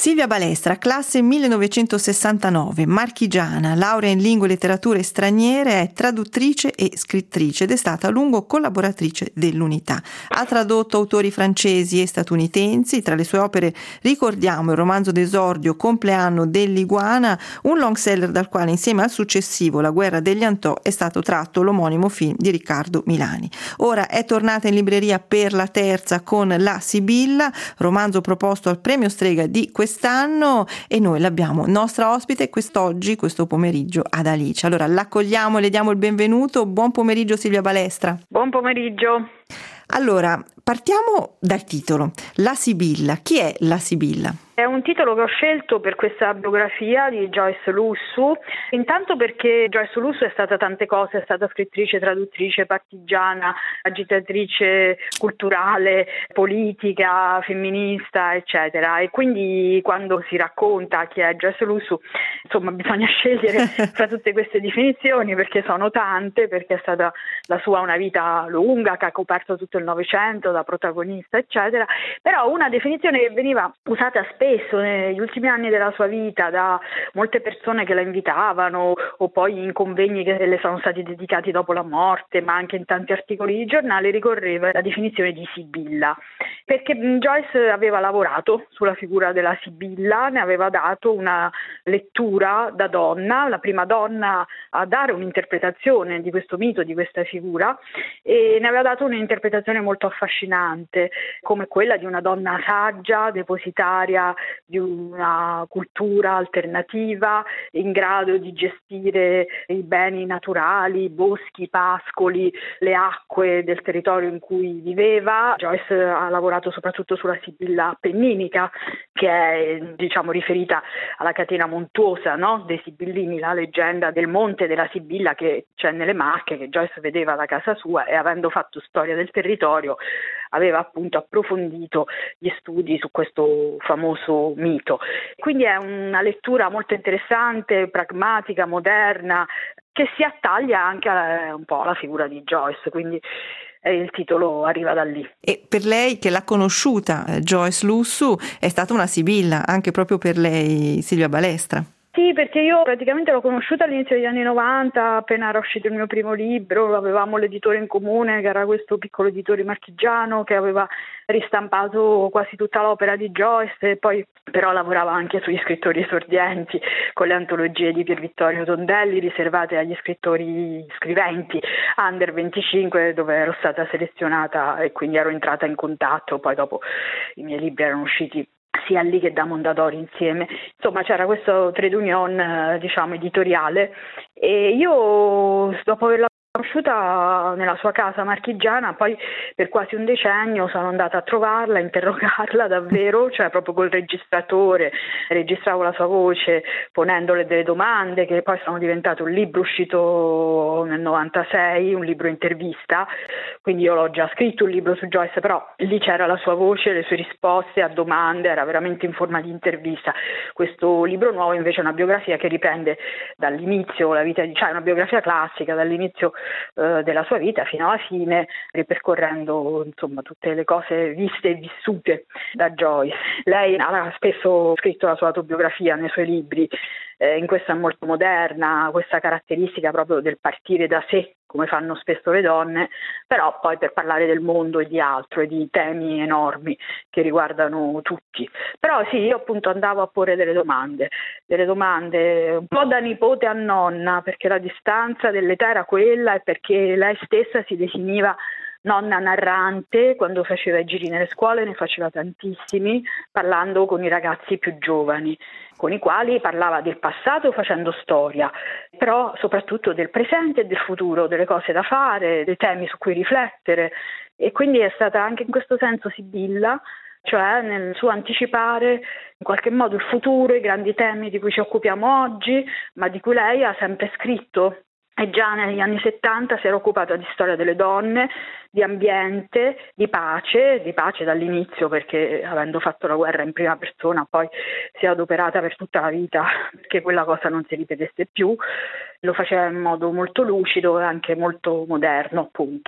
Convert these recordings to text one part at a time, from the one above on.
Silvia Balestra, classe 1969, marchigiana, laurea in lingue e letterature straniere, è traduttrice e scrittrice ed è stata a lungo collaboratrice dell'Unità. Ha tradotto autori francesi e statunitensi. Tra le sue opere ricordiamo il romanzo d'esordio Compleanno dell'iguana, un long seller dal quale insieme al successivo La guerra degli Antò è stato tratto l'omonimo film di Riccardo Milani. Ora è tornata in libreria per la terza con La Sibilla, romanzo proposto al premio Strega di quest'anno, e noi l'abbiamo nostra ospite quest'oggi, questo pomeriggio, ad Alice. Allora l'accogliamo e le diamo il benvenuto. Buon pomeriggio Silvia Balestra. Buon pomeriggio. Allora, partiamo dal titolo. La Sibilla. Chi è la Sibilla? È un titolo che ho scelto per questa biografia di Joyce Lussu, intanto perché Joyce Lussu è stata tante cose, è stata scrittrice, traduttrice, partigiana, agitatrice culturale, politica, femminista, eccetera, e quindi quando si racconta chi è Joyce Lussu, insomma, bisogna scegliere fra tutte queste definizioni perché sono tante, perché è stata la sua una vita lunga che ha coperto tutto il Novecento da protagonista, eccetera, però una definizione che veniva usata spesso negli ultimi anni della sua vita da molte persone che la invitavano o poi in convegni che le sono stati dedicati dopo la morte, ma anche in tanti articoli di giornale, ricorreva la definizione di Sibilla, perché Joyce aveva lavorato sulla figura della Sibilla, ne aveva dato una lettura da donna, la prima donna a dare un'interpretazione di questo mito, di questa figura, e ne aveva dato un'interpretazione molto affascinante, come quella di una donna saggia, depositaria di una cultura alternativa, in grado di gestire i beni naturali, i boschi, i pascoli, le acque del territorio in cui viveva. Joyce ha lavorato soprattutto sulla Sibilla appenninica, che è, diciamo, riferita alla catena montuosa, no? Dei Sibillini, la leggenda del monte della Sibilla che c'è nelle Marche, che Joyce vedeva da casa sua, e avendo fatto storia del territorio aveva appunto approfondito gli studi su questo famoso mito. Quindi è una lettura molto interessante, pragmatica, moderna, che si attaglia anche un po' alla figura di Joyce, quindi il titolo arriva da lì. E per lei, che l'ha conosciuta, Joyce Lussu, è stata una sibilla, anche proprio per lei, Silvia Balestra? Sì, perché io praticamente l'ho conosciuta all'inizio degli anni 90, appena era uscito il mio primo libro, avevamo l'editore in comune, che era questo piccolo editore marchigiano, che aveva ristampato quasi tutta l'opera di Joyce, e poi però lavorava anche sugli scrittori esordienti, con le antologie di Pier Vittorio Tondelli riservate agli scrittori scriventi under 25, dove ero stata selezionata e quindi ero entrata in contatto. Poi dopo i miei libri erano usciti sia lì che da Mondadori insieme. Insomma, c'era questo trade union, diciamo, editoriale, e io, dopo averla conosciuta nella sua casa marchigiana, poi per quasi un decennio sono andata a trovarla, a interrogarla davvero, cioè proprio col registratore, registravo la sua voce ponendole delle domande che poi sono diventate un libro uscito nel 96, un libro intervista, quindi io l'ho già scritto un libro su Joyce, però lì c'era la sua voce, le sue risposte a domande, era veramente in forma di intervista. Questo libro nuovo invece è una biografia che riprende dall'inizio la vita, cioè una biografia classica dall'inizio della sua vita fino alla fine, ripercorrendo insomma tutte le cose viste e vissute da Joyce. Lei ha spesso scritto la sua autobiografia nei suoi libri, in questa è molto moderna, questa caratteristica proprio del partire da sé, come fanno spesso le donne, però poi per parlare del mondo e di altro e di temi enormi che riguardano tutti. Però sì, io appunto andavo a porre delle domande un po' da nipote a nonna, perché la distanza dell'età era quella e perché lei stessa si definiva nonna narrante. Quando faceva i giri nelle scuole ne faceva tantissimi, parlando con i ragazzi più giovani, con i quali parlava del passato facendo storia, però soprattutto del presente e del futuro, delle cose da fare, dei temi su cui riflettere, e quindi è stata anche in questo senso sibilla, cioè nel suo anticipare in qualche modo il futuro, i grandi temi di cui ci occupiamo oggi, ma di cui lei ha sempre scritto. E già negli anni 70 si era occupata di storia delle donne, di ambiente, di pace dall'inizio, perché avendo fatto la guerra in prima persona poi si è adoperata per tutta la vita perché quella cosa non si ripetesse più. Lo faceva in modo molto lucido e anche molto moderno, appunto.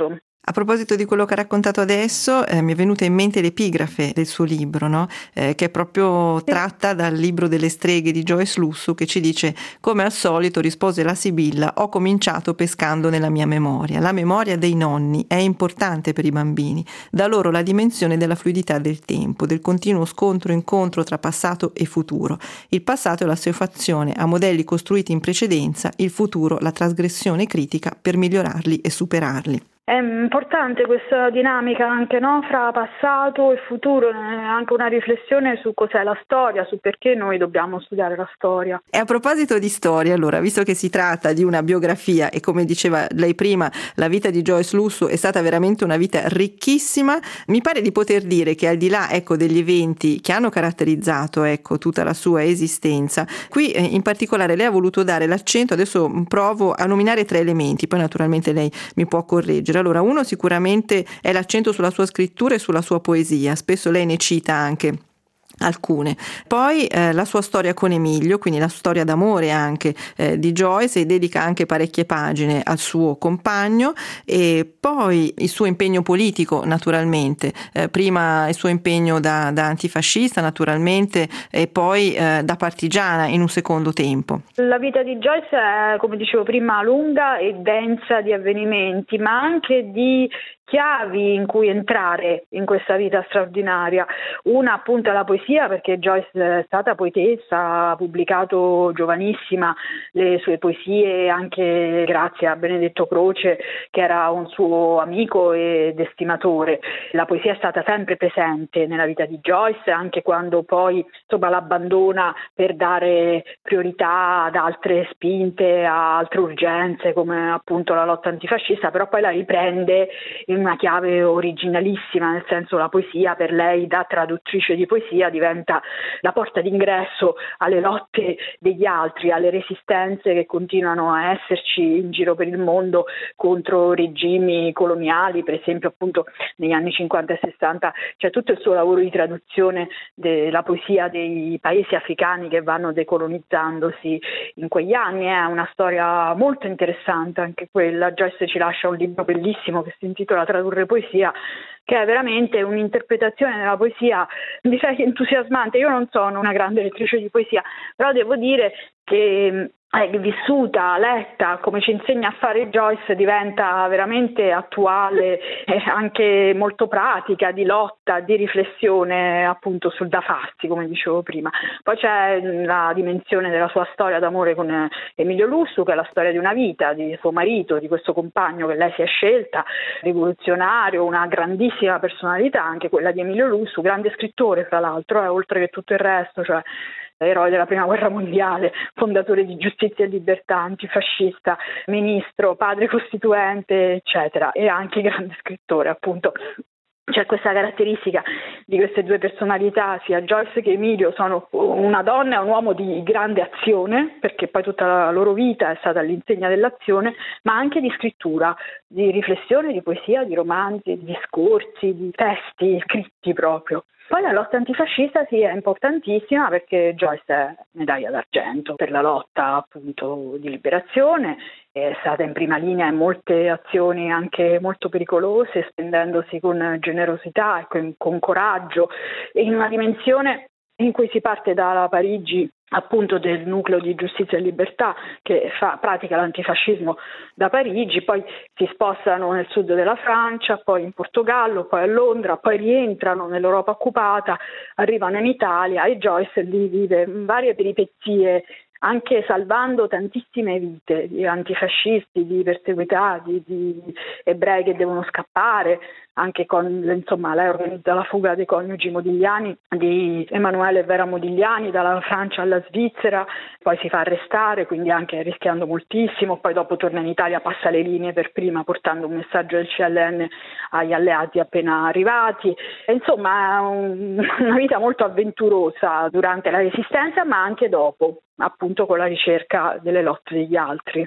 A proposito di quello che ha raccontato adesso, mi è venuta in mente l'epigrafe del suo libro, no? Che è proprio tratta dal libro delle streghe di Joyce Lussu, che ci dice: come al solito, rispose la Sibilla, ho cominciato pescando nella mia memoria. La memoria dei nonni è importante per i bambini, da loro la dimensione della fluidità del tempo, del continuo scontro-incontro tra passato e futuro. Il passato è l'assuefazione a modelli costruiti in precedenza, il futuro la trasgressione critica per migliorarli e superarli. È importante questa dinamica anche, no? Fra passato e futuro, anche una riflessione su cos'è la storia, su perché noi dobbiamo studiare la storia. E a proposito di storia, allora, visto che si tratta di una biografia e come diceva lei prima, la vita di Joyce Lussu è stata veramente una vita ricchissima, mi pare di poter dire che al di là, ecco, degli eventi che hanno caratterizzato, ecco, tutta la sua esistenza, qui in particolare lei ha voluto dare l'accento, adesso provo a nominare 3 elementi, poi naturalmente lei mi può correggere. Allora, uno sicuramente è l'accento sulla sua scrittura e sulla sua poesia, spesso lei ne cita anche alcune. Poi la sua storia con Emilio, quindi la storia d'amore anche di Joyce, e dedica anche parecchie pagine al suo compagno, e poi il suo impegno politico naturalmente, prima il suo impegno da antifascista naturalmente e poi da partigiana in un secondo tempo. La vita di Joyce è, come dicevo prima, lunga e densa di avvenimenti, ma anche di chiavi in cui entrare in questa vita straordinaria. Una appunto è la poesia, perché Joyce è stata poetessa, ha pubblicato giovanissima le sue poesie anche grazie a Benedetto Croce, che era un suo amico ed estimatore. La poesia è stata sempre presente nella vita di Joyce, anche quando poi l'abbandona per dare priorità ad altre spinte, a altre urgenze come appunto la lotta antifascista, però poi la riprende in una chiave originalissima, nel senso la poesia per lei da traduttrice di poesia diventa la porta d'ingresso alle lotte degli altri, alle resistenze che continuano a esserci in giro per il mondo contro regimi coloniali, per esempio appunto negli anni 50 e 60 c'è tutto il suo lavoro di traduzione della poesia dei paesi africani che vanno decolonizzandosi in quegli anni. È una storia molto interessante anche quella. Joyce ci lascia un libro bellissimo che si intitola Tradurre poesia, che è veramente un'interpretazione della poesia, direi entusiasmante. Io non sono una grande lettrice di poesia, però devo dire che vissuta, letta, come ci insegna a fare Joyce, diventa veramente attuale e anche molto pratica, di lotta, di riflessione appunto sul da farsi, come dicevo prima. Poi c'è la dimensione della sua storia d'amore con Emilio Lussu, che è la storia di una vita, di suo marito, di questo compagno che lei si è scelta, rivoluzionario, una grandissima personalità, anche quella di Emilio Lussu, grande scrittore fra l'altro, oltre che tutto il resto, cioè eroe della prima guerra mondiale, fondatore di Giustizia e Libertà, antifascista, ministro, padre costituente, eccetera, e anche grande scrittore, appunto. C'è questa caratteristica di queste due personalità, sia Joyce che Emilio sono una donna e un uomo di grande azione, perché poi tutta la loro vita è stata all'insegna dell'azione, ma anche di scrittura, di riflessione, di poesia, di romanzi, di discorsi, di testi scritti proprio. Poi la lotta antifascista sì, è importantissima, perché Joyce è medaglia d'argento per la lotta appunto di liberazione, è stata in prima linea in molte azioni anche molto pericolose, spendendosi con generosità e con coraggio, e in una dimensione in cui si parte da Parigi, appunto del nucleo di Giustizia e Libertà che pratica l'antifascismo da Parigi, poi si spostano nel sud della Francia, poi in Portogallo, poi a Londra, poi rientrano nell'Europa occupata, arrivano in Italia e Joyce lì vive varie peripezie, anche salvando tantissime vite di antifascisti, di perseguitati, di ebrei che devono scappare, anche con lei organizza la fuga dei coniugi Modigliani, di Emanuele e Vera Modigliani, dalla Francia alla Svizzera, poi si fa arrestare, quindi anche rischiando moltissimo, poi dopo torna in Italia, passa le linee per prima portando un messaggio del CLN agli alleati appena arrivati. E insomma è una vita molto avventurosa durante la Resistenza, ma anche dopo, appunto con la ricerca delle lotte degli altri.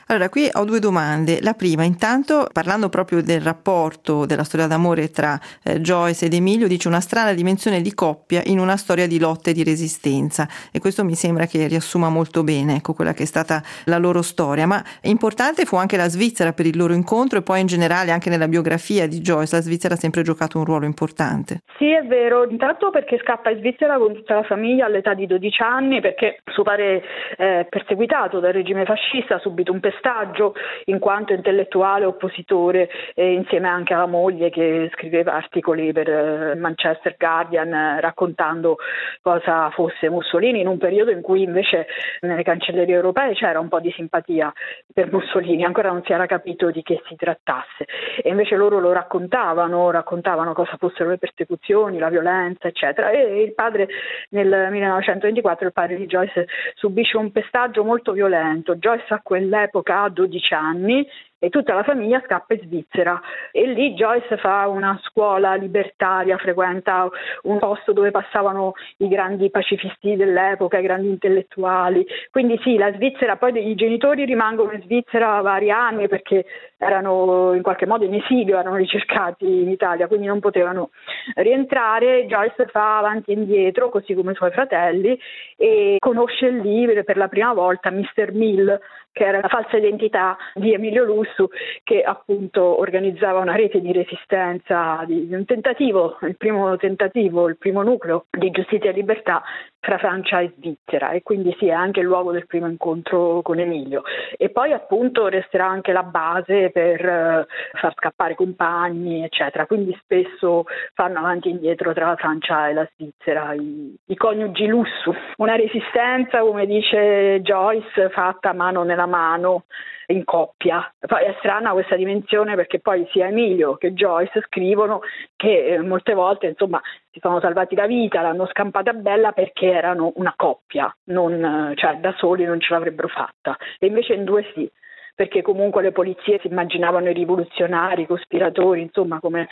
Allora, qui ho due domande. La prima, intanto, parlando proprio del rapporto, della storia d'amore tra Joyce ed Emilio, dice una strana dimensione di coppia in una storia di lotte e di resistenza, e questo mi sembra che riassuma molto bene, ecco, quella che è stata la loro storia. Ma importante fu anche la Svizzera per il loro incontro, e poi in generale anche nella biografia di Joyce la Svizzera ha sempre giocato un ruolo importante. Sì, è vero, intanto perché scappa in Svizzera con tutta la famiglia all'età di 12 anni, perché suo padre è perseguitato dal regime fascista, ha subito un pestaggio in quanto intellettuale oppositore, insieme anche alla moglie che scriveva articoli per Manchester Guardian raccontando cosa fosse Mussolini, in un periodo in cui invece nelle cancellerie europee c'era un po' di simpatia per Mussolini, ancora non si era capito di che si trattasse, e invece loro lo raccontavano cosa fossero le persecuzioni, la violenza, eccetera. E il padre nel 1924, il padre di Joyce, subisce un pestaggio molto violento. Joyce a quell'epoca ha 12 anni e tutta la famiglia scappa in Svizzera, e lì Joyce fa una scuola libertaria, frequenta un posto dove passavano i grandi pacifisti dell'epoca, i grandi intellettuali. Quindi sì, la Svizzera, poi i genitori rimangono in Svizzera vari anni perché erano in qualche modo in esilio, erano ricercati in Italia, quindi non potevano rientrare. Joyce fa avanti e indietro, così come i suoi fratelli, e conosce lì per la prima volta Mr. Mill, che era la falsa identità di Emilio Lussu, che appunto organizzava una rete di resistenza, di un tentativo, il primo nucleo di giustizia e libertà fra Francia e Svizzera, e quindi sì, è anche il luogo del primo incontro con Emilio. E poi appunto resterà anche la base per far scappare compagni, eccetera. Quindi spesso fanno avanti e indietro tra la Francia e la Svizzera i coniugi Lussu. Una resistenza, come dice Joyce, fatta mano nella mano, in coppia. Poi è strana questa dimensione, perché poi sia Emilio che Joyce scrivono che molte volte insomma si sono salvati la vita, l'hanno scampata bella perché erano una coppia, cioè da soli non ce l'avrebbero fatta, e invece in due sì, perché comunque le polizie si immaginavano i rivoluzionari, i cospiratori, insomma come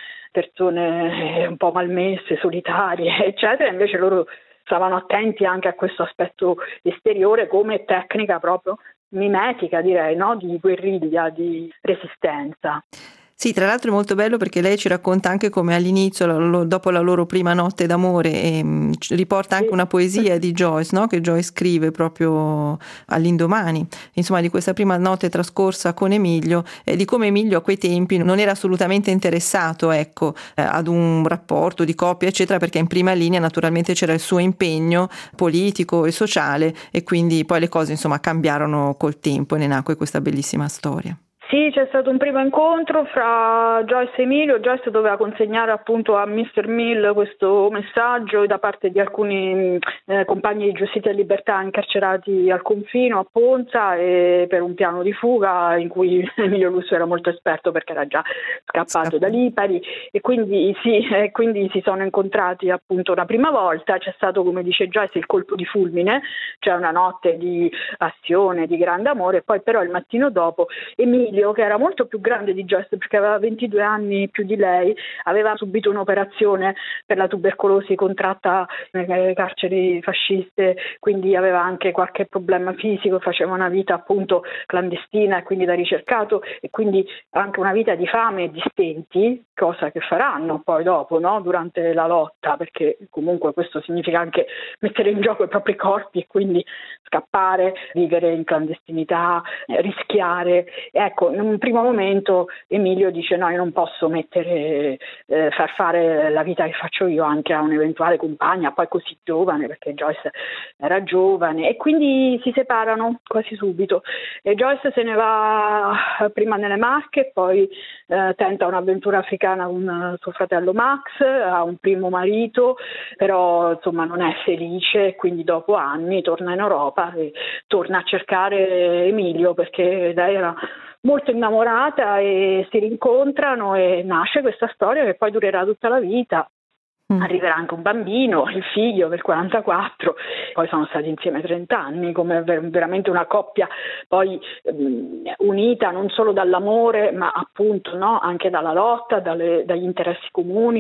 persone un po' malmesse, solitarie, eccetera. Invece loro stavano attenti anche a questo aspetto esteriore come tecnica proprio mimetica, direi, no? Di guerriglia, di resistenza. Sì, tra l'altro è molto bello perché lei ci racconta anche come all'inizio, dopo la loro prima notte d'amore, riporta anche una poesia di Joyce, no? Che Joyce scrive proprio all'indomani, insomma, di questa prima notte trascorsa con Emilio, e di come Emilio a quei tempi non era assolutamente interessato, ecco, ad un rapporto di coppia, eccetera, perché in prima linea naturalmente c'era il suo impegno politico e sociale, e quindi poi le cose insomma cambiarono col tempo e ne nacque questa bellissima storia. Sì, c'è stato un primo incontro fra Joyce e Emilio. Joyce doveva consegnare appunto a Mr. Mill questo messaggio da parte di alcuni compagni di giustizia e libertà incarcerati al confino a Ponza, e per un piano di fuga in cui Emilio Lussu era molto esperto perché era già scappato da Lipari, e quindi si sono incontrati appunto una prima volta. C'è stato, come dice Joyce, il colpo di fulmine, cioè una notte di azione, di grande amore, e poi però il mattino dopo Emilio, che era molto più grande di Joyce perché aveva 22 anni più di lei, aveva subito un'operazione per la tubercolosi contratta nelle carceri fasciste, quindi aveva anche qualche problema fisico, faceva una vita appunto clandestina e quindi da ricercato, e quindi anche una vita di fame e di stenti, cosa che faranno poi dopo, no? Durante la lotta, perché comunque questo significa anche mettere in gioco i propri corpi e quindi scappare, vivere in clandestinità, rischiare. Ecco, in un primo momento Emilio dice no, io non posso far fare la vita che faccio io anche a un'eventuale compagna, poi così giovane, perché Joyce era giovane, e quindi si separano quasi subito, e Joyce se ne va prima nelle Marche, poi tenta un'avventura africana con suo fratello Max, ha un primo marito, però insomma non è felice, quindi dopo anni torna in Europa e torna a cercare Emilio perché lei era molto innamorata, e si rincontrano e nasce questa storia che poi durerà tutta la vita. Arriverà anche un bambino, il figlio del 44, poi sono stati insieme 30 anni, come veramente una coppia poi unita non solo dall'amore ma appunto, no, anche dalla lotta, dagli interessi comuni,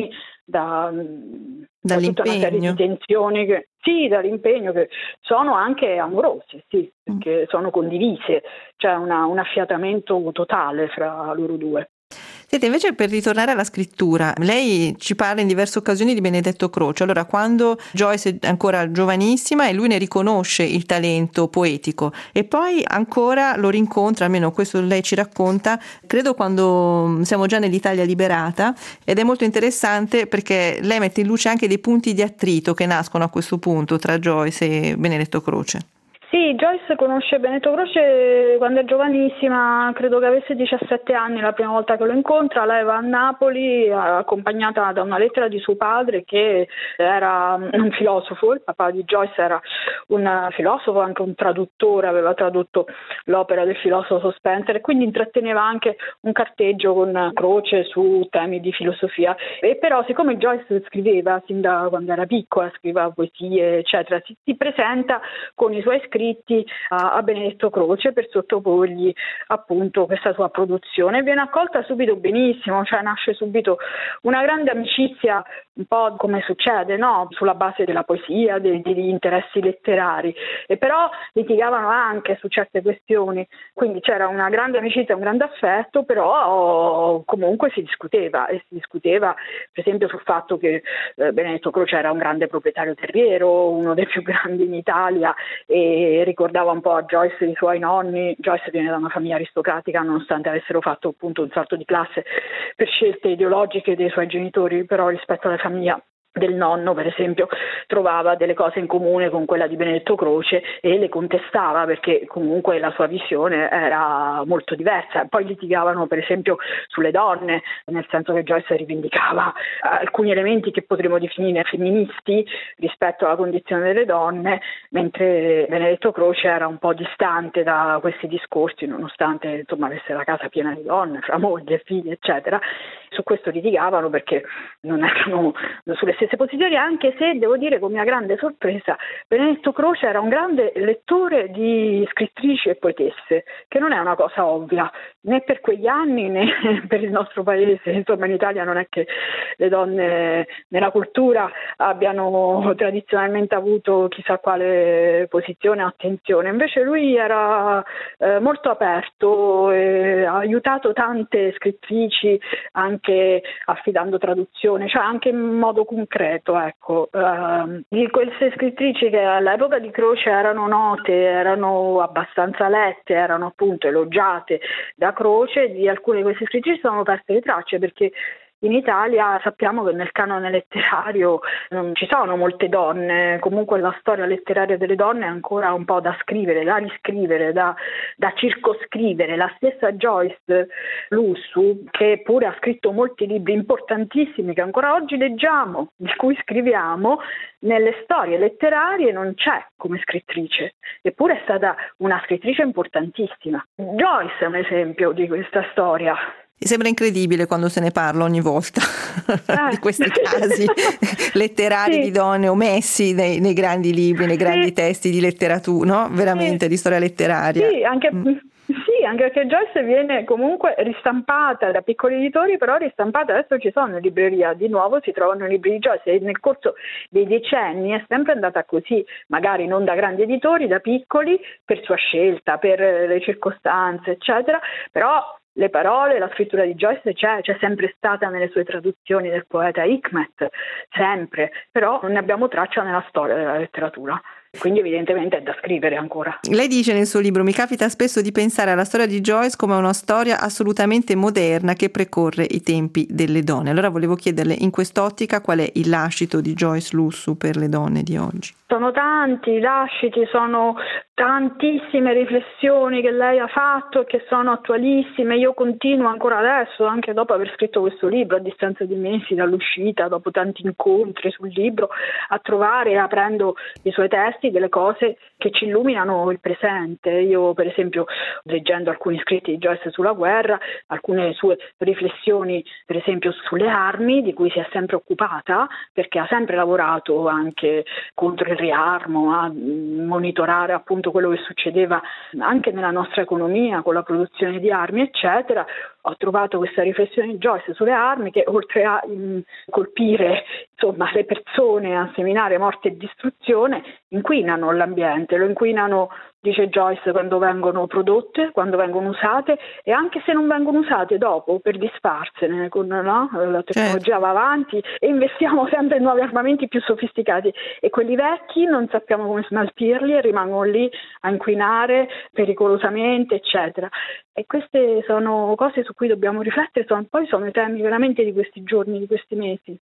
da tutta una serie di tensioni dall'impegno, che sono anche amorose, perché sono condivise, c'è un affiatamento totale fra loro due. Senti, invece, per ritornare alla scrittura, lei ci parla in diverse occasioni di Benedetto Croce. Allora, quando Joyce è ancora giovanissima e lui ne riconosce il talento poetico e poi ancora lo rincontra, almeno questo lei ci racconta, credo quando siamo già nell'Italia liberata, ed è molto interessante perché lei mette in luce anche dei punti di attrito che nascono a questo punto tra Joyce e Benedetto Croce. Sì, Joyce conosce Benedetto Croce quando è giovanissima, credo che avesse 17 anni la prima volta che lo incontra. Lei va a Napoli accompagnata da una lettera di suo padre, che era un filosofo. Il papà di Joyce era un filosofo, anche un traduttore, aveva tradotto l'opera del filosofo Spencer e quindi intratteneva anche un carteggio con Croce su temi di filosofia. E però, siccome Joyce scriveva sin da quando era piccola, scriveva poesie eccetera, si presenta con i suoi scritti a Benedetto Croce per sottoporgli appunto questa sua produzione. Viene accolta subito benissimo, cioè nasce subito una grande amicizia, un po' come succede, no? Sulla base della poesia, degli interessi letterari, e però litigavano anche su certe questioni, quindi c'era una grande amicizia, un grande affetto, però comunque si discuteva per esempio sul fatto che Benedetto Croce era un grande proprietario terriero, uno dei più grandi in Italia, e ricordava un po' a Joyce i suoi nonni. Joyce viene da una famiglia aristocratica, nonostante avessero fatto appunto un salto di classe per scelte ideologiche dei suoi genitori, però rispetto alla famiglia del nonno, per esempio, trovava delle cose in comune con quella di Benedetto Croce e le contestava perché comunque la sua visione era molto diversa. Poi litigavano per esempio sulle donne, nel senso che Joyce rivendicava alcuni elementi che potremmo definire femministi rispetto alla condizione delle donne, mentre Benedetto Croce era un po' distante da questi discorsi, nonostante insomma avesse la casa piena di donne, fra moglie, figli eccetera. Su questo litigavano perché non erano sulle stesse posizioni, anche se devo dire con mia grande sorpresa Benedetto Croce era un grande lettore di scrittrici e poetesse, che non è una cosa ovvia né per quegli anni né per il nostro paese. Insomma, in Italia non è che le donne nella cultura abbiano tradizionalmente avuto chissà quale posizione o attenzione, invece lui era molto aperto e ha aiutato tante scrittrici anche affidando traduzione, cioè anche in modo concreto, ecco. Di queste scrittrici che all'epoca di Croce erano note, erano abbastanza lette, erano appunto elogiate da Croce, di alcune di queste scrittrici sono perse le tracce, perché in Italia sappiamo che nel canone letterario non ci sono molte donne, comunque la storia letteraria delle donne è ancora un po' da scrivere, da riscrivere, da circoscrivere. La stessa Joyce Lussu, che pure ha scritto molti libri importantissimi che ancora oggi leggiamo, di cui scriviamo, nelle storie letterarie non c'è come scrittrice, eppure è stata una scrittrice importantissima. Joyce è un esempio di questa storia. Mi sembra incredibile quando se ne parla ogni volta di questi casi letterari di donne omessi nei grandi libri, nei grandi testi di letteratura, no? Veramente di storia letteraria. Sì, anche perché Joyce viene comunque ristampata da piccoli editori, però ristampata adesso ci sono in libreria, di nuovo si trovano i libri di Joyce, e nel corso dei decenni è sempre andata così, magari non da grandi editori, da piccoli, per sua scelta, per le circostanze eccetera, però le parole, la scrittura di Joyce c'è sempre stata nelle sue traduzioni del poeta Hikmet, sempre, però non ne abbiamo traccia nella storia della letteratura. Quindi evidentemente è da scrivere ancora. Lei dice nel suo libro: mi capita spesso di pensare alla storia di Joyce come una storia assolutamente moderna che precorre i tempi delle donne. Allora volevo chiederle, in quest'ottica, qual è il lascito di Joyce Lussu per le donne di oggi? Sono tanti i lasciti, sono tantissime riflessioni che lei ha fatto e che sono attualissime. Io continuo ancora adesso, anche dopo aver scritto questo libro, a distanza di mesi dall'uscita, dopo tanti incontri sul libro, a trovare, aprendo i suoi testi, delle cose che ci illuminano il presente. Io, per esempio, leggendo alcuni scritti di Joyce sulla guerra, alcune sue riflessioni, per esempio, sulle armi, di cui si è sempre occupata, perché ha sempre lavorato anche contro il riarmo, a monitorare appunto appunto quello che succedeva anche nella nostra economia con la produzione di armi eccetera, ho trovato questa riflessione di Joyce sulle armi che oltre a colpire insomma le persone, a seminare morte e distruzione, inquinano l'ambiente, lo inquinano, dice Joyce, quando vengono prodotte, quando vengono usate e anche se non vengono usate dopo per disfarsene, la tecnologia va avanti e investiamo sempre in nuovi armamenti più sofisticati e quelli vecchi non sappiamo come smaltirli e rimangono lì a inquinare pericolosamente eccetera. E queste sono cose su cui dobbiamo riflettere, poi sono i temi veramente di questi giorni, di questi mesi.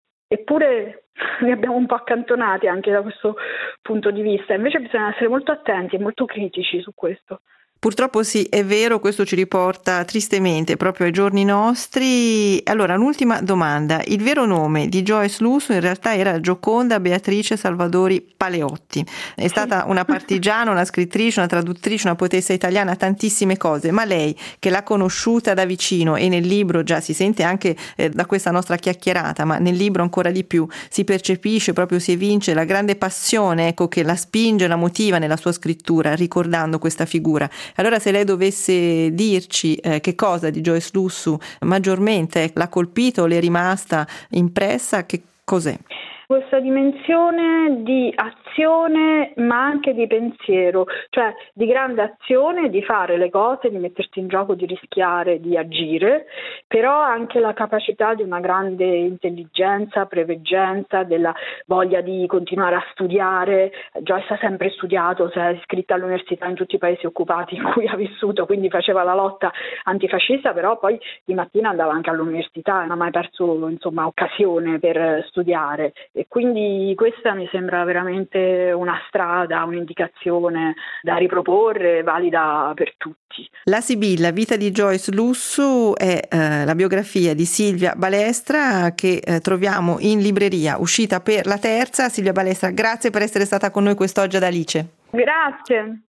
Eppure li abbiamo un po' accantonati anche da questo punto di vista, invece bisogna essere molto attenti e molto critici su questo. Purtroppo sì, è vero, questo ci riporta tristemente proprio ai giorni nostri. Allora, un'ultima domanda. Il vero nome di Joyce Lussu in realtà era Gioconda Beatrice Salvadori Paleotti. È stata una partigiana, una scrittrice, una traduttrice, una poetessa italiana, tantissime cose, ma lei che l'ha conosciuta da vicino e nel libro già si sente anche da questa nostra chiacchierata, ma nel libro ancora di più si percepisce, proprio si evince la grande passione, ecco, che la spinge, la motiva nella sua scrittura, ricordando questa figura. Allora, se lei dovesse dirci che cosa di Joyce Lussu maggiormente l'ha colpito o le è rimasta impressa, che cos'è? Questa dimensione di azione ma anche di pensiero, cioè di grande azione, di fare le cose, di mettersi in gioco, di rischiare, di agire, però anche la capacità di una grande intelligenza, preveggenza, della voglia di continuare a studiare. Joyce ha sempre studiato, si è iscritta all'università in tutti i paesi occupati in cui ha vissuto, quindi faceva la lotta antifascista, però poi di mattina andava anche all'università, non ha mai perso occasione per studiare. E quindi questa mi sembra veramente una strada, un'indicazione da riproporre, valida per tutti. La Sibilla, vita di Joyce Lussu, è la biografia di Silvia Balestra che troviamo in libreria, uscita per la terza. Silvia Balestra, grazie per essere stata con noi quest'oggi ad Alice. Grazie.